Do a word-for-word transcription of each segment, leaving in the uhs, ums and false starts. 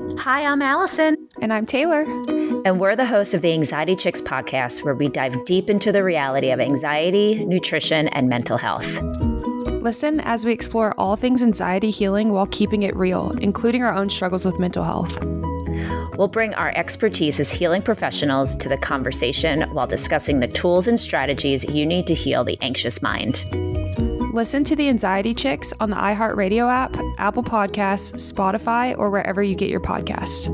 Hi, I'm Allison. And I'm Taylor. And we're the hosts of the Anxiety Chicks podcast, where we dive deep into the reality of anxiety, nutrition, and mental health. Listen as we explore all things anxiety healing while keeping it real, including our own struggles with mental health. We'll bring our expertise as healing professionals to the conversation while discussing the tools and strategies you need to heal the anxious mind. Listen to the Anxiety Chicks on the iHeartRadio app, Apple Podcasts, Spotify, or wherever you get your podcasts.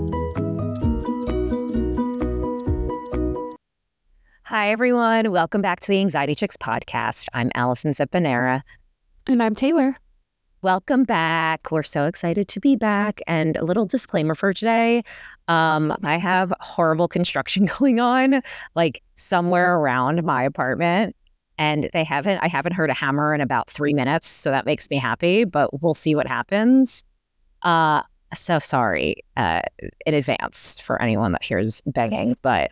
Hi, everyone. Welcome back to the Anxiety Chicks podcast. I'm Allison Zeppanera. And I'm Taylor. Welcome back. We're so excited to be back. And a little disclaimer for today. Um, I have horrible construction going on, like somewhere around my apartment. And they haven't, I haven't heard a hammer in about three minutes. So that makes me happy, but we'll see what happens. Uh, so sorry uh, in advance for anyone that hears banging, but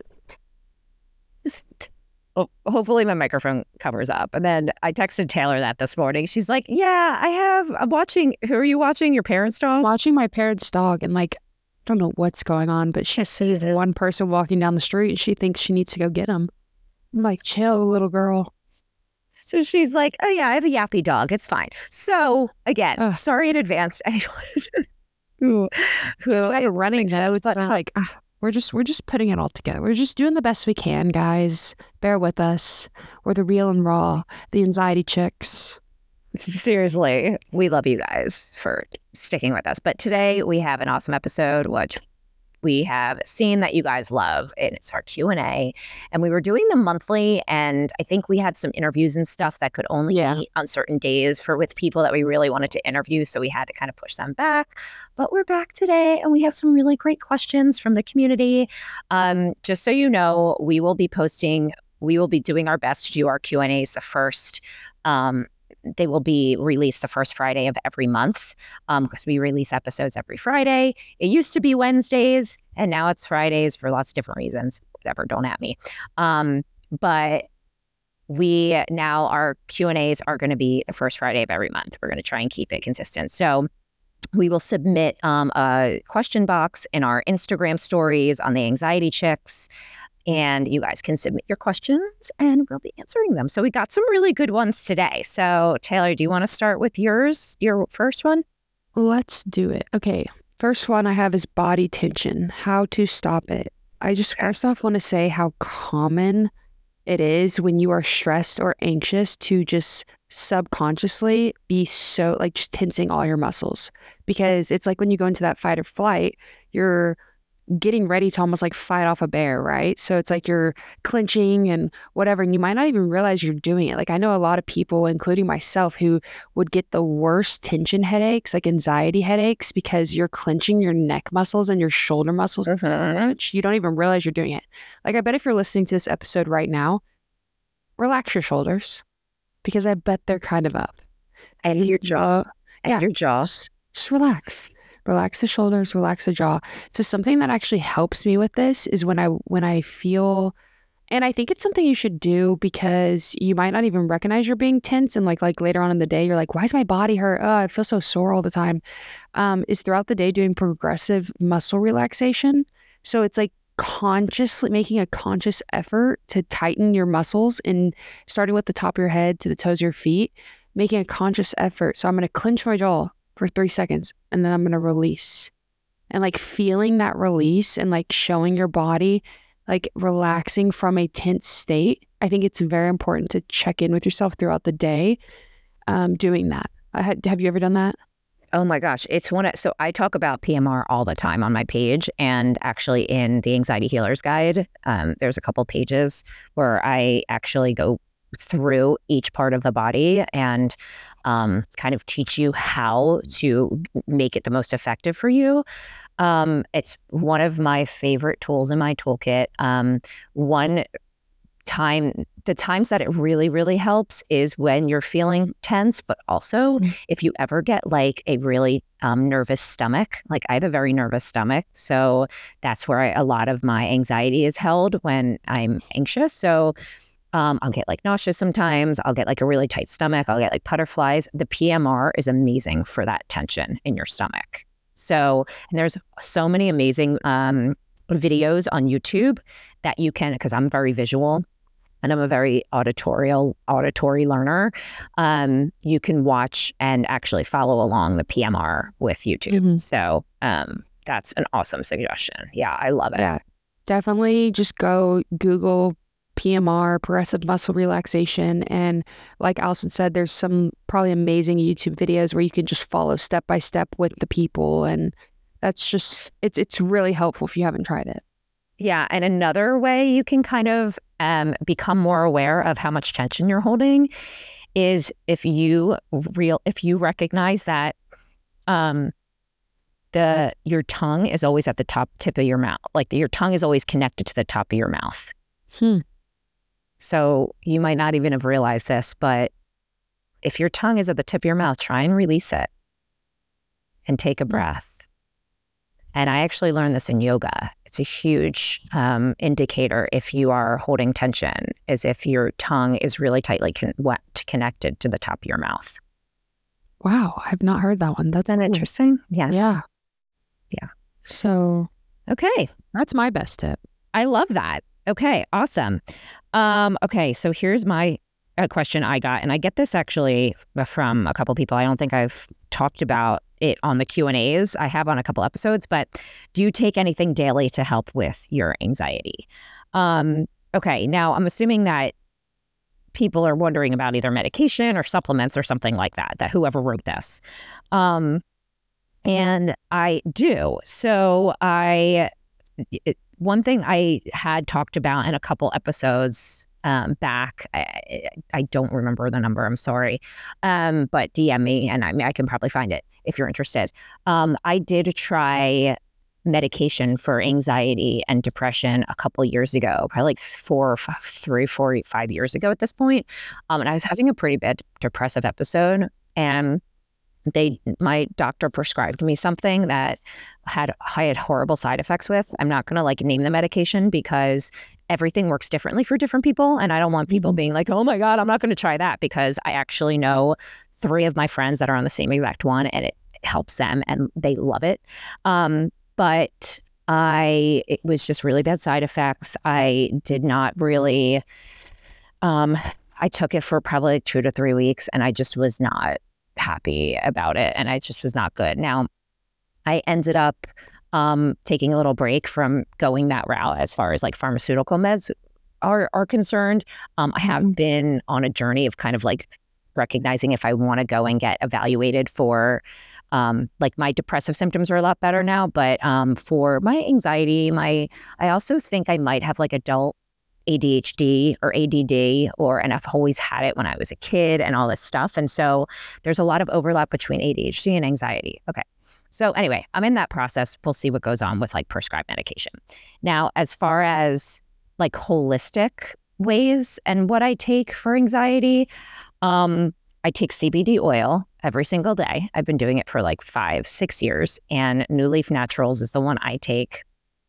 hopefully my microphone covers up. And then I texted Taylor that this morning. She's like, yeah, I have, I'm watching, who are you watching? Your parents' dog? Watching my parents' dog, and like, I don't know what's going on, but she sees one person walking down the street and she thinks she needs to go get him. I'm like, chill, little girl. So she's like, oh yeah, I have a yappy dog. It's fine. So again, Ugh. sorry in advance to anyone who, who I'm running out, but like, uh, we're just, we're just putting it all together. We're just doing the best we can, guys. Bear with us. We're the real and raw, the Anxiety Chicks. Seriously, we love you guys for sticking with us. But today we have an awesome episode, which we have seen that you guys love, and it's our Q and A. And we were doing them monthly, and I think we had some interviews and stuff that could only yeah. be on certain days for with people that we really wanted to interview, so we had to kind of push them back. But we're back today, and we have some really great questions from the community. Um, just so you know, we will be posting, we will be doing our best to do our Q and A's the first um They will be released the first Friday of every month um, because we release episodes every Friday. It used to be Wednesdays, and now it's Fridays for lots of different reasons. Whatever, don't at me. Um, but we now, our Q and A's are going to be the first Friday of every month. We're going to try and keep it consistent. So we will submit um, a question box in our Instagram stories on the Anxiety Chicks. And you guys can submit your questions and we'll be answering them. So we got some really good ones today. So Taylor, do you want to start with yours, your first one? Let's do it. Okay. First one I have is body tension, how to stop it. I just first off want to say how common it is when you are stressed or anxious to just subconsciously be so like just tensing all your muscles, because it's like when you go into that fight or flight, you're getting ready to almost like fight off a bear, right? So it's like you're clenching and whatever, and you might not even realize you're doing it. Like I know a lot of people, including myself, who would get the worst tension headaches, like anxiety headaches, because you're clenching your neck muscles and your shoulder muscles. Mm-hmm. You don't even realize you're doing it. Like I bet if you're listening to this episode right now, relax your shoulders, because I bet they're kind of up. And your jaw. And yeah, your jaws. Just relax. Relax the shoulders, relax the jaw. So something that actually helps me with this is when I when I feel, and I think it's something you should do because you might not even recognize you're being tense, and like like later on in the day, you're like, why is my body hurt? Oh, I feel so sore all the time. Um, is throughout the day doing progressive muscle relaxation. So it's like consciously making a conscious effort to tighten your muscles, and starting with the top of your head to the toes of your feet, making a conscious effort. So I'm going to clench my jaw for three seconds, and then I'm going to release, and like feeling that release and like showing your body like relaxing from a tense state. I think it's very important to check in with yourself throughout the day um, doing that. I had, have you ever done that? Oh my gosh. It's one of, so I talk about P M R all the time on my page, and actually in the Anxiety Healer's Guide, um, there's a couple pages where I actually go through each part of the body and um, kind of teach you how to make it the most effective for you. Um, it's one of my favorite tools in my toolkit. Um, one time, the times that it really, really helps is when you're feeling tense, but also mm-hmm. if you ever get like a really um, nervous stomach. Like I have a very nervous stomach. So that's where I, a lot of my anxiety is held when I'm anxious. So Um, I'll get like nauseous sometimes. I'll get like a really tight stomach. I'll get like butterflies. The P M R is amazing for that tension in your stomach. So, and there's so many amazing um, videos on YouTube that you can, because I'm very visual and I'm a very auditorial, auditory learner. Um, you can watch and actually follow along the P M R with YouTube. Mm-hmm. So um, that's an awesome suggestion. Yeah, I love it. Yeah, definitely just go Google P M R, progressive muscle relaxation. And like Allison said, there's some probably amazing YouTube videos where you can just follow step by step with the people. And that's just, it's, it's really helpful if you haven't tried it. Yeah. And another way you can kind of um, become more aware of how much tension you're holding is if you real, if you recognize that um, the, your tongue is always at the top tip of your mouth, like your tongue is always connected to the top of your mouth. Hmm. So you might not even have realized this, but if your tongue is at the tip of your mouth, try and release it and take a breath. And I actually learned this in yoga. It's a huge um, indicator if you are holding tension, is if your tongue is really tightly con- connected to the top of your mouth. Wow, I've not heard that one. That's Isn't that interesting? Yeah. Yeah. Yeah. So, okay. That's my best tip. I love that. Okay, awesome. Um, okay, so here's my a question I got, and I get this actually from a couple people. I don't think I've talked about it on the Q and A's. I have on a couple episodes, but do you take anything daily to help with your anxiety? Um, okay, now I'm assuming that people are wondering about either medication or supplements or something like that, that whoever wrote this. Um, and I do. So I... It, one thing I had talked about in a couple episodes um, back, I, I don't remember the number, I'm sorry, um, but D M me and I, I can probably find it if you're interested. Um, I did try medication for anxiety and depression a couple years ago, probably like four, five, three, four, five years ago at this point. Um, and I was having a pretty bad depressive episode, and They, my doctor prescribed me something that had I had horrible side effects with. I'm not going to like name the medication because everything works differently for different people. And I don't want people being like, oh my God, I'm not going to try that, because I actually know three of my friends that are on the same exact one, and it helps them and they love it. Um, but I, it was just really bad side effects. I did not really, um, I took it for probably like two to three weeks and I just was not happy about it, and I just was not good. Now, I ended up um, taking a little break from going that route as far as like pharmaceutical meds are are concerned. Um, I have been on a journey of kind of like recognizing if I want to go and get evaluated for um, like my depressive symptoms are a lot better now, but um, for my anxiety, my I also think I might have like adult A D H D or A D D, or and I've always had it when I was a kid and all this stuff. And so there's a lot of overlap between A D H D and anxiety. Okay. So anyway, I'm in that process. We'll see what goes on with like prescribed medication. Now, as far as like holistic ways and what I take for anxiety, um, I take C B D oil every single day. I've been doing it for like five, six years. And New Leaf Naturals is the one I take,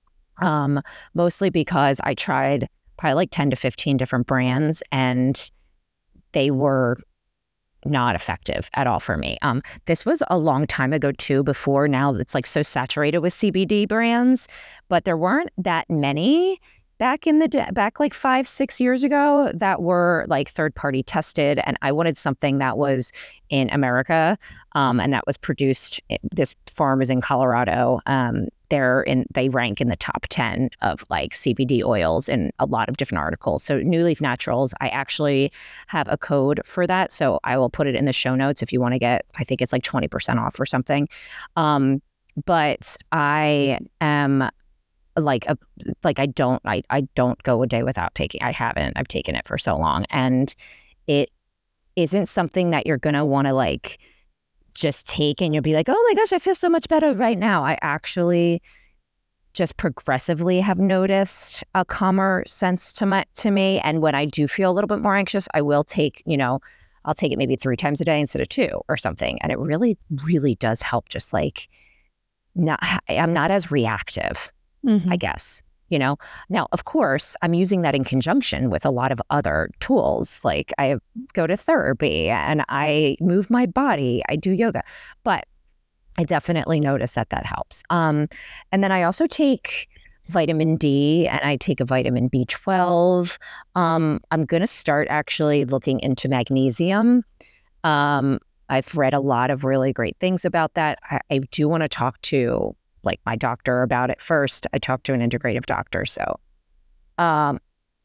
um, mostly because I tried probably like ten to fifteen different brands, and they were not effective at all for me. Um, this was a long time ago too, before now it's like so saturated with C B D brands, but there weren't that many back in the day, back like five, six years ago that were like third party tested. And I wanted something that was in America, um, and that was produced. This farm is in Colorado. Um, they're in, they rank in the top ten of like C B D oils in a lot of different articles. So New Leaf Naturals, I actually have a code for that. So I will put it in the show notes if you want to get, I think it's like twenty percent off or something. Um, but I am like a like I don't I, I don't go a day without taking. I haven't. I've taken it for so long, and it isn't something that you're gonna want to like just take and you'll be like, oh my gosh, I feel so much better right now. I actually just progressively have noticed a calmer sense to my to me, and when I do feel a little bit more anxious, I will take, you know, I'll take it maybe three times a day instead of two or something, and it really really does help. Just like not I'm not as reactive. Mm-hmm. I guess, you know. Now, of course, I'm using that in conjunction with a lot of other tools. Like I go to therapy and I move my body, I do yoga. But I definitely notice that that helps. Um, and then I also take vitamin D and I take a vitamin B twelve. Um, I'm going to start actually looking into magnesium. Um, I've read a lot of really great things about that. I, I do want to talk to like my doctor about it first. I talked to an integrative doctor. So, um,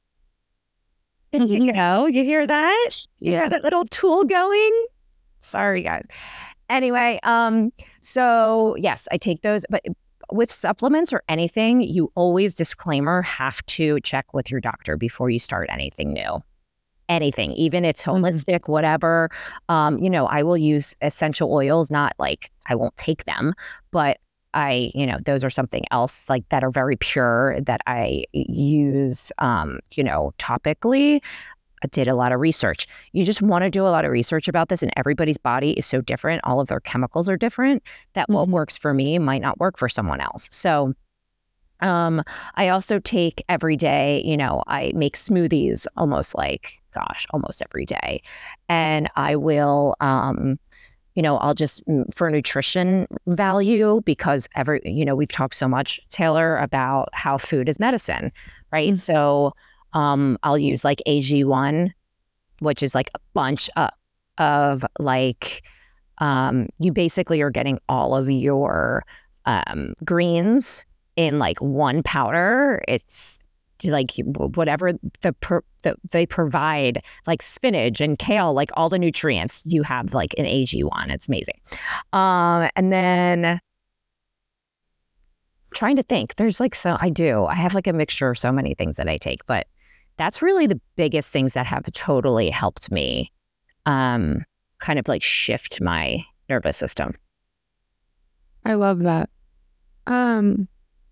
you know, you hear that? You hear that little tool going? Sorry, guys. Anyway, um, so yes, I take those, but with supplements or anything, you always, disclaimer, have to check with your doctor before you start anything new. Anything, even it's holistic, whatever. Um, you know, I will use essential oils, not like I won't take them, but I, you know, those are something else like that are very pure that I use, um, you know, topically. I did a lot of research. You just want to do a lot of research about this, and everybody's body is so different. All of their chemicals are different that what works for me might not work for someone else. So um, I also take every day, you know, I make smoothies almost like, gosh, almost every day. And I will, um, you know, I'll just, for nutrition value, because every, you know, we've talked so much, Taylor, about how food is medicine, right? Mm-hmm. So um, I'll use like A G one, which is like a bunch of, of like, um, you basically are getting all of your um, greens in like one powder. It's like whatever the, per, the they provide, like spinach and kale, like all the nutrients you have like an A G one. It's amazing. Um, and then trying to think, there's like, so I do, I have like a mixture of so many things that I take, but that's really the biggest things that have totally helped me um, kind of like shift my nervous system. I love that. Um,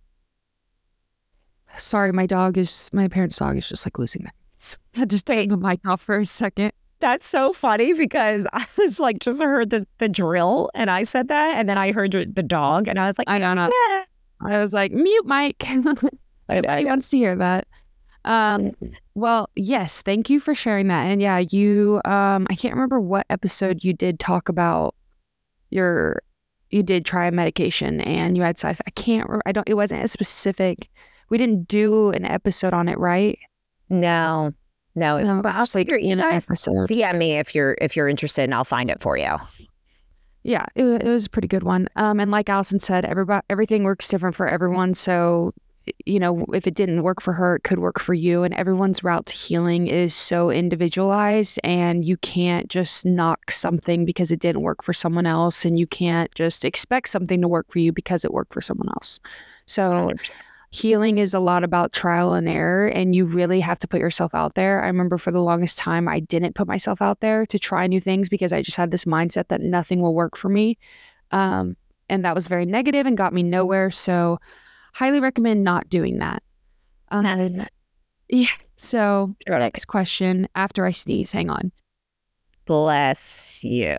Sorry, my dog is, my parents' dog is just like losing it. So I had to take the mic off for a second. That's so funny because I was like, just heard the, the drill and I said that. And then I heard the dog and I was like, I don't know. Nah. I was like, mute mic. Nobody wants to hear that. Um, well, yes, thank you for sharing that. And yeah, you, um, I can't remember what episode you did talk about your, you did try a medication and you had side effects. I can't remember. I don't, it wasn't as specific. We didn't do an episode on it, right? No, no. No, but I was like, you know, episode. D M me if you're if you're interested, and I'll find it for you. Yeah, it, it was a pretty good one. Um, and like Allison said, everybody, everything works different for everyone. So, you know, if it didn't work for her, it could work for you. And everyone's route to healing is so individualized, and you can't just knock something because it didn't work for someone else, and you can't just expect something to work for you because it worked for someone else. So. Healing is a lot about trial and error, and you really have to put yourself out there. I remember for the longest time, I didn't put myself out there to try new things because I just had this mindset that nothing will work for me. Um, and that was very negative and got me nowhere. So highly recommend not doing that. Um, yeah. So next question after I sneeze, hang on. Bless you.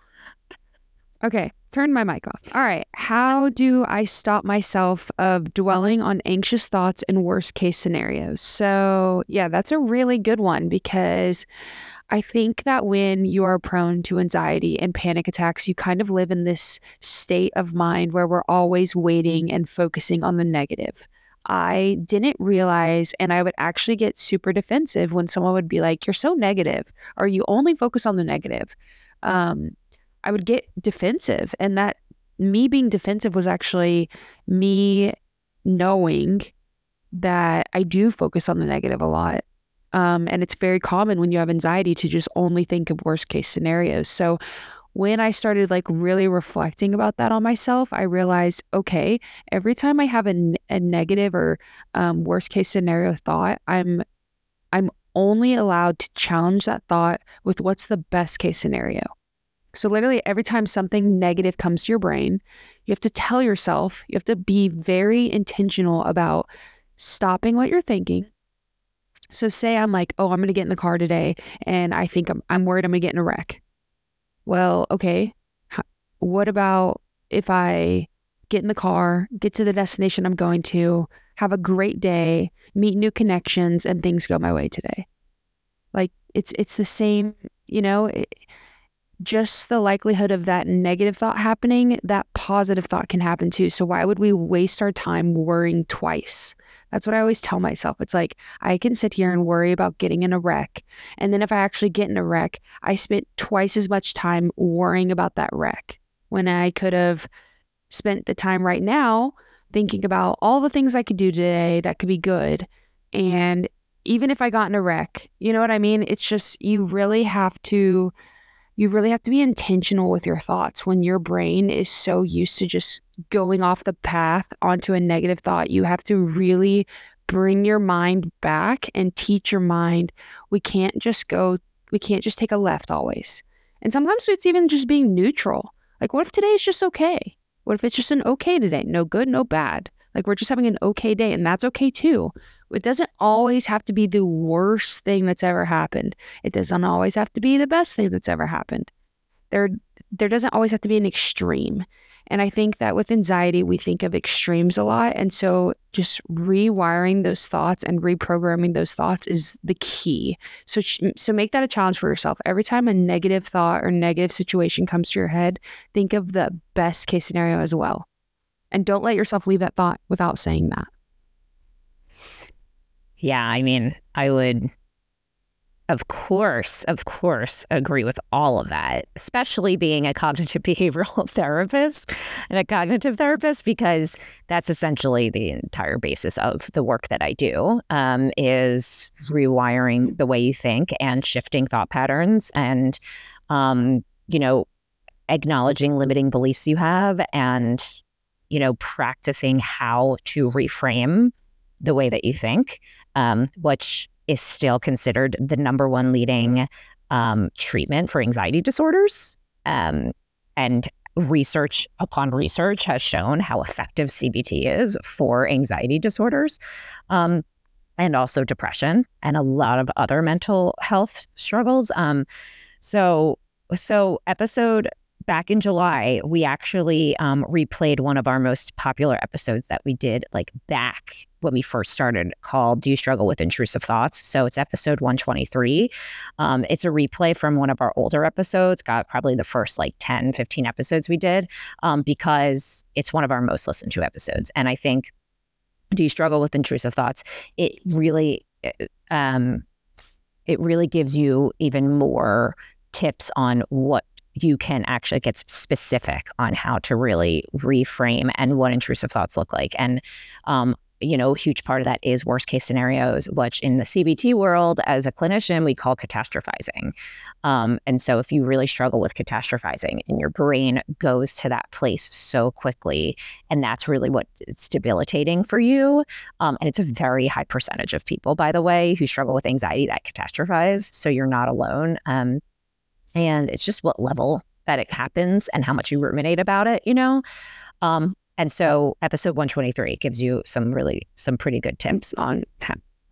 Okay. Turn my mic off. All right. How do I stop myself of dwelling on anxious thoughts and worst case scenarios? So yeah, that's a really good one because I think that when you are prone to anxiety and panic attacks, you kind of live in this state of mind where we're always waiting and focusing on the negative. I didn't realize, and I would actually get super defensive when someone would be like, you're so negative, or you only focus on the negative. Um, I would get defensive, and that me being defensive was actually me knowing that I do focus on the negative a lot. Um, and it's very common when you have anxiety to just only think of worst case scenarios. So when I started like really reflecting about that on myself, I realized, okay, every time I have a, a negative or um, worst case scenario thought, I'm I'm only allowed to challenge that thought with what's the best case scenario. So literally every time something negative comes to your brain, you have to tell yourself, you have to be very intentional about stopping what you're thinking. So say I'm like, oh, I'm going to get in the car today and I think I'm, I'm worried I'm going to get in a wreck. Well, okay. What about if I get in the car, get to the destination I'm going to, have a great day, meet new connections, and things go my way today? Like it's, it's the same, you know, it, just the likelihood of that negative thought happening, that positive thought can happen too. So why would we waste our time worrying twice? That's what I always tell myself. It's like, I can sit here and worry about getting in a wreck. And then if I actually get in a wreck, I spent twice as much time worrying about that wreck when I could have spent the time right now thinking about all the things I could do today that could be good. And even if I got in a wreck, you know what I mean? It's just, you really have to You really have to be intentional with your thoughts. When your brain is so used to just going off the path onto a negative thought, you have to really bring your mind back and teach your mind, we can't just go, we can't just take a left always. And sometimes it's even just being neutral. Like, what if today is just okay? What if it's just an okay today? No good, no bad. Like, we're just having an okay day, and that's okay too. It doesn't always have to be the worst thing that's ever happened. It doesn't always have to be the best thing that's ever happened. There, there doesn't always have to be an extreme. And I think that with anxiety, we think of extremes a lot. And so just rewiring those thoughts and reprogramming those thoughts is the key. So, so make that a challenge for yourself. Every time a negative thought or negative situation comes to your head, think of the best case scenario as well. And don't let yourself leave that thought without saying that. Yeah, I mean, I would, of course, of course, agree with all of that, especially being a cognitive behavioral therapist and a cognitive therapist, because that's essentially the entire basis of the work that I do, um, is rewiring the way you think and shifting thought patterns and, um, you know, acknowledging limiting beliefs you have and, you know, practicing how to reframe the way that you think, um, which is still considered the number one leading um, treatment for anxiety disorders. Um, and research upon research has shown how effective C B T is for anxiety disorders, um, and also depression and a lot of other mental health struggles. Um, so, so episode Back in July, we actually um, replayed one of our most popular episodes that we did like back when we first started, called Do You Struggle with Intrusive Thoughts? So it's episode one twenty-three. Um, it's a replay from one of our older episodes, got probably the first like ten, fifteen episodes we did, um, because it's one of our most listened to episodes. And I think Do You Struggle with Intrusive Thoughts? It really, um, it really gives you even more tips on what you can actually get specific on how to really reframe and what intrusive thoughts look like. And, um, you know, a huge part of that is worst case scenarios, which in the C B T world, as a clinician, we call catastrophizing. Um, and so if you really struggle with catastrophizing and your brain goes to that place so quickly, and that's really what it's debilitating for you. Um, and it's a very high percentage of people, by the way, who struggle with anxiety that catastrophize. So you're not alone. Um, And it's just what level that it happens and how much you ruminate about it, you know? Um, and so episode one twenty-three gives you some really, some pretty good tips on how,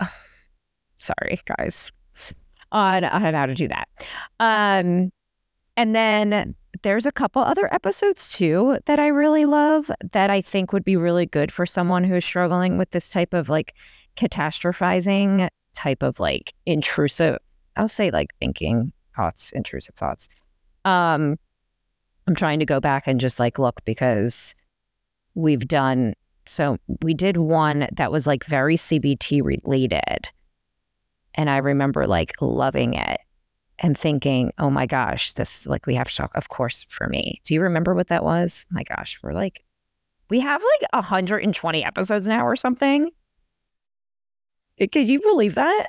sorry, guys, on, on how to do that. Um, and then there's a couple other episodes too that I really love that I think would be really good for someone who's struggling with this type of like catastrophizing type of like intrusive, I'll say like thinking thoughts, intrusive thoughts. Um, I'm trying to go back and just like look because we've done, so we did one that was like very C B T related. And I remember like loving it and thinking, oh my gosh, this, like we have to talk, of course, for me. Do you remember what that was? My gosh, we're like, we have like one hundred twenty episodes now or something. Can you believe that?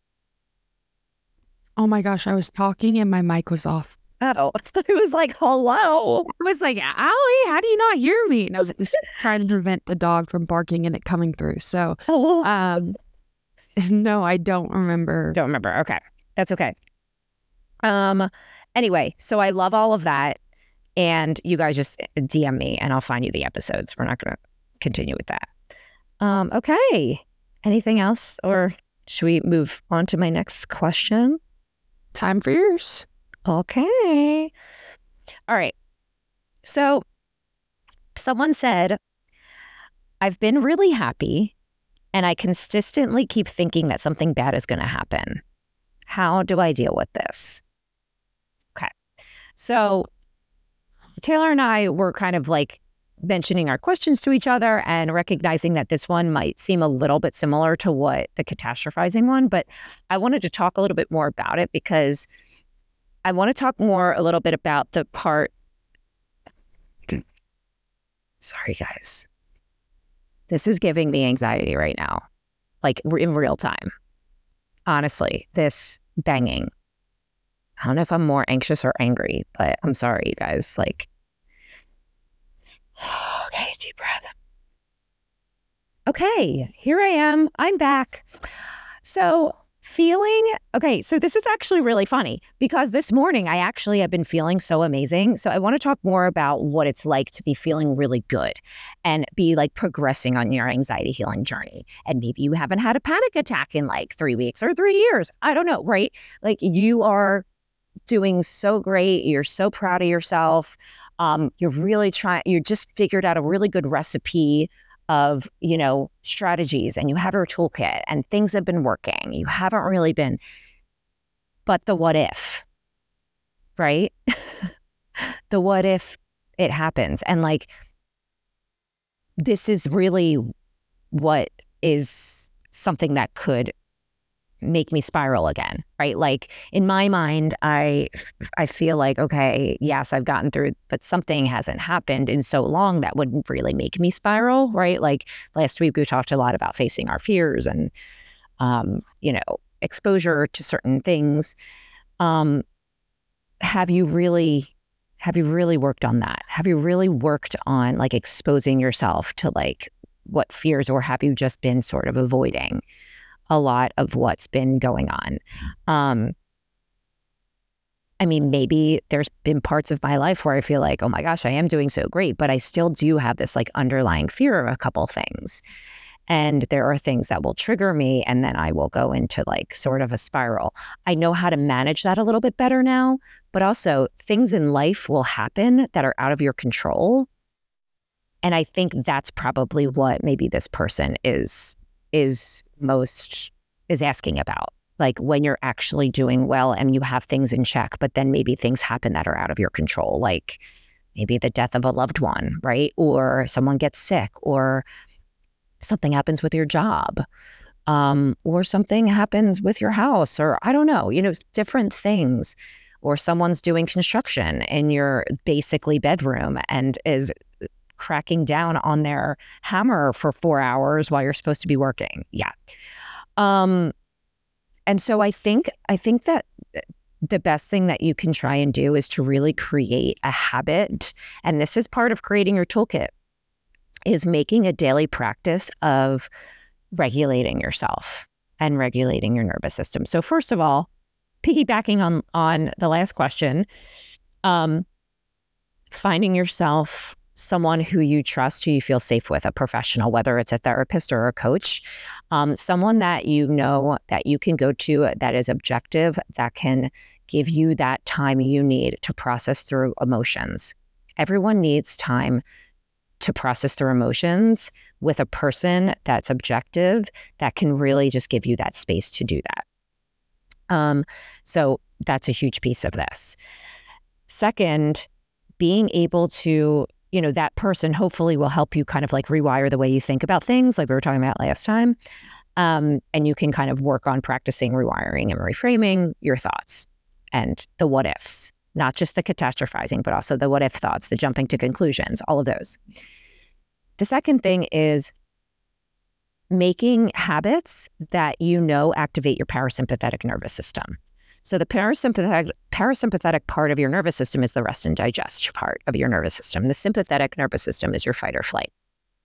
Oh my gosh, I was talking and my mic was off. Oh, it was like, hello. I was like, Allie, how do you not hear me? And I was just trying to prevent the dog from barking and it coming through. So, Oh, um, no, I don't remember. don't remember. Okay, that's okay. Um, anyway, so I love all of that. And you guys just D M me and I'll find you the episodes. We're not going to continue with that. Um, okay. Anything else? Or should we move on to my next question? Time for yours. Okay. All right. So someone said, I've been really happy and I consistently keep thinking that something bad is going to happen. How do I deal with this? Okay. So Taylor and I were kind of like mentioning our questions to each other and recognizing that this one might seem a little bit similar to what the catastrophizing one, but I wanted to talk a little bit more about it because I want to talk more a little bit about the part. Sorry, guys. This is giving me anxiety right now, like in real time. Honestly, this banging. I don't know if I'm more anxious or angry, but I'm sorry, you guys. Like, okay, deep breath. Okay, here I am. I'm back. So feeling, okay, so this is actually really funny because this morning I actually have been feeling so amazing. So I want to talk more about what it's like to be feeling really good and be like progressing on your anxiety healing journey. And maybe you haven't had a panic attack in like three weeks or three years. I don't know, right? Like you are doing so great. You're so proud of yourself. Um, you're really trying, you just figured out a really good recipe of, you know, strategies, and you have your toolkit and things have been working. You haven't really been, but the what if, right? The what if it happens. And like, this is really what is something that could make me spiral again, right? Like in my mind, I I feel like, okay, yes, I've gotten through, but something hasn't happened in so long that would really make me spiral, right? Like last week we talked a lot about facing our fears and, um, you know, exposure to certain things. Um, have you really, have you really worked on that? Have you really worked on like exposing yourself to like what fears, or have you just been sort of avoiding a lot of what's been going on? Um, I mean, maybe there's been parts of my life where I feel like, oh my gosh, I am doing so great, but I still do have this like underlying fear of a couple things. And there are things that will trigger me, and then I will go into like sort of a spiral. I know how to manage that a little bit better now, but also things in life will happen that are out of your control. And I think that's probably what maybe this person is is most is asking about. Like when you're actually doing well and you have things in check, but then maybe things happen that are out of your control, like maybe the death of a loved one, right? Or someone gets sick, or something happens with your job, um, or something happens with your house, or I don't know, you know, different things. Or someone's doing construction in your basically bedroom and is cracking down on their hammer for four hours while you're supposed to be working. Yeah. Um, and so I think, I think that the best thing that you can try and do is to really create a habit. And this is part of creating your toolkit, is making a daily practice of regulating yourself and regulating your nervous system. So first of all, piggybacking on, on the last question, um, finding yourself someone who you trust, who you feel safe with, a professional, whether it's a therapist or a coach, um, someone that you know that you can go to that is objective, that can give you that time you need to process through emotions. Everyone needs time to process through emotions with a person that's objective, that can really just give you that space to do that. Um, so that's a huge piece of this. Second, being able to, you know, that person hopefully will help you kind of like rewire the way you think about things, like we were talking about last time. Um, and you can kind of work on practicing rewiring and reframing your thoughts and the what ifs, not just the catastrophizing, but also the what if thoughts, the jumping to conclusions, all of those. The second thing is making habits that you know activate your parasympathetic nervous system. So the parasympathetic parasympathetic part of your nervous system is the rest and digest part of your nervous system. The sympathetic nervous system is your fight or flight.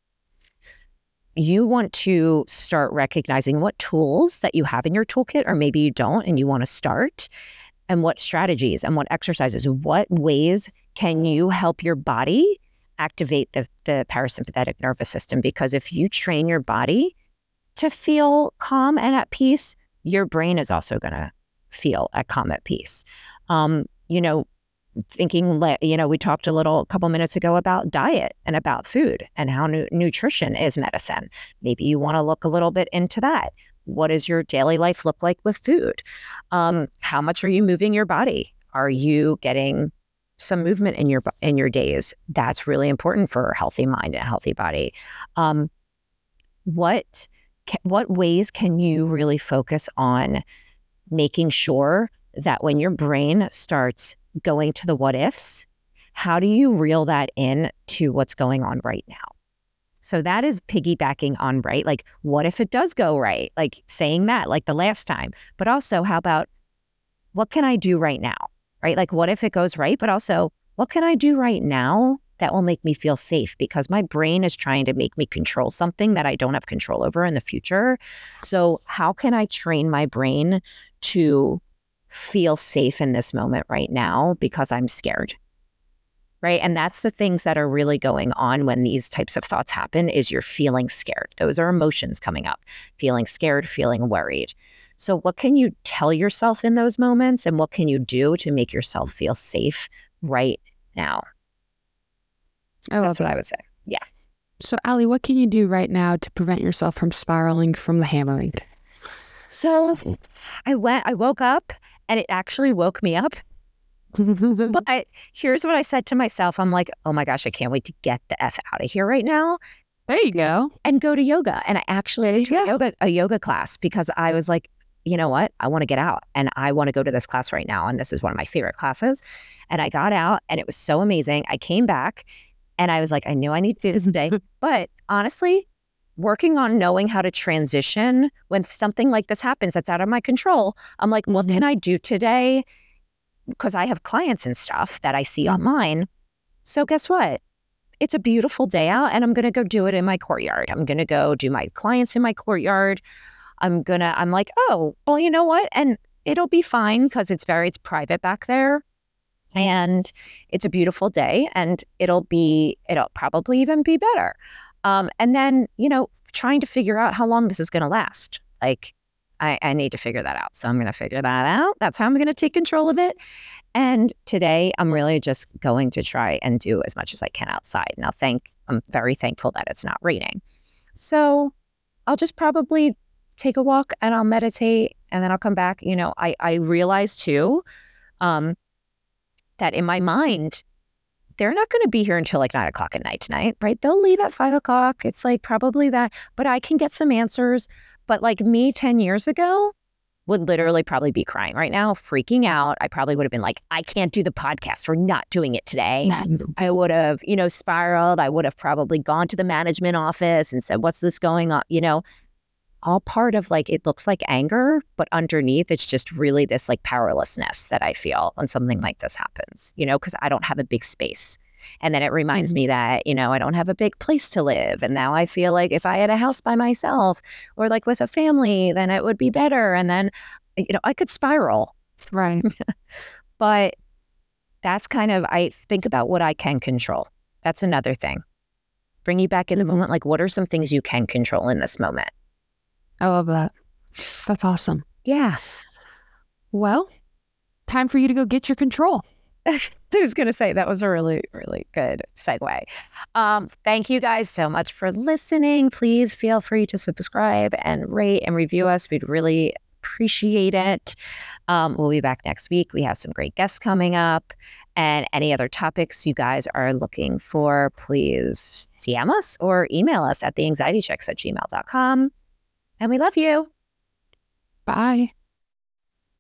You want to start recognizing what tools that you have in your toolkit, or maybe you don't and you want to start, and what strategies and what exercises, what ways can you help your body activate the, the parasympathetic nervous system? Because if you train your body to feel calm and at peace, your brain is also going to feel at calm, at peace. Um, you know, thinking, you know, we talked a little a couple minutes ago about diet and about food and how nu- nutrition is medicine. Maybe you want to look a little bit into that. What does your daily life look like with food? Um, how much are you moving your body? Are you getting some movement in your in your days. That's really important for a healthy mind and a healthy body. Um, what ca- what ways can you really focus on making sure that when your brain starts going to the what ifs, how do you reel that in to what's going on right now? So that is piggybacking on, right? Like, what if it does go right? Like saying that, like the last time. But also, how about what can I do right now? Right? Like, what if it goes right? But also, what can I do right now that will make me feel safe? Because my brain is trying to make me control something that I don't have control over in the future. So, how can I train my brain to feel safe in this moment right now because I'm scared? Right. And that's the things that are really going on when these types of thoughts happen is you're feeling scared. Those are emotions coming up, feeling scared, feeling worried. So what can you tell yourself in those moments and what can you do to make yourself feel safe right now? I love That's what that. I would say. Yeah. So, Allie, what can you do right now to prevent yourself from spiraling from the hammering? So I went, I woke up and it actually woke me up. But here's what I said to myself. I'm like, oh my gosh, I can't wait to get the F out of here right now There you go. and go to yoga. And I actually went to a yoga, a yoga class because I was like, you know what? I want to get out and I want to go to this class right now. And this is one of my favorite classes. And I got out and it was so amazing. I came back and I was like, I knew I need to do this today. But honestly, working on knowing how to transition when something like this happens that's out of my control, I'm like, what can I do today? Because I have clients and stuff that I see online. So guess what? It's a beautiful day out and I'm going to go do it in my courtyard. I'm going to go do my clients in my courtyard. I'm going to, I'm like, oh, well, you know what? And it'll be fine because it's very, it's private back there. And it's a beautiful day and it'll be, it'll probably even be better. Um, and then, you know, trying to figure out how long this is going to last. Like, I, I need to figure that out. So I'm going to figure that out. That's how I'm going to take control of it. And today I'm really just going to try and do as much as I can outside. Now, thank, I'm very thankful that it's not raining. So I'll just probably take a walk and I'll meditate and then I'll come back. You know, I, I realize too, um, that in my mind, they're not going to be here until like nine o'clock at night tonight, right? They'll leave at five o'clock. It's like probably that, but I can get some answers. But like me ten years ago would literally probably be crying right now, freaking out. I probably would have been like, I can't do the podcast. We're not doing it today. I would have, you know, spiraled. I would have probably gone to the management office and said, what's this going on? You know, all part of like, it looks like anger, but underneath it's just really this like powerlessness that I feel when something like this happens, you know, because I don't have a big space. And then it reminds mm-hmm. me that, you know, I don't have a big place to live. And now I feel like if I had a house by myself or like with a family, then it would be better. And then, you know, I could spiral. Right. But that's kind of, I think about what I can control. That's another thing. Bring you back in the moment. Like, what are some things you can control in this moment? I love that. That's awesome. Yeah. Well, time for you to go get your control. I was going to say that was a really, really good segue. Um, thank you guys so much for listening. Please feel free to subscribe and rate and review us. We'd really appreciate it. Um, we'll be back next week. We have some great guests coming up. And any other topics you guys are looking for, please D M us or email us at the anxiety chicks at gmail dot com. And we love you. Bye.